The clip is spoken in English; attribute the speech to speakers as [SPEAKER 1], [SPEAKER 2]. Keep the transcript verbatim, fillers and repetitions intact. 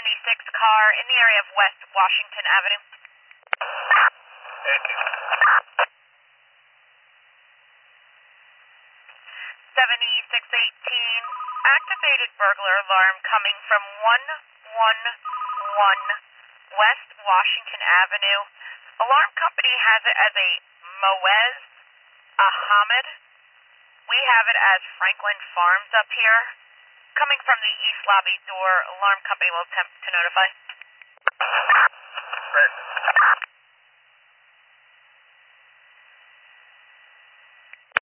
[SPEAKER 1] seventy-six car in the area of West Washington Avenue. seventy-six eighteen, activated burglar alarm coming from one one one West Washington Avenue. Alarm company has it as a Moez Ahmed. We have it as Franklin Farms up here. Coming from the east lobby door, alarm company will attempt to notify.
[SPEAKER 2] Right.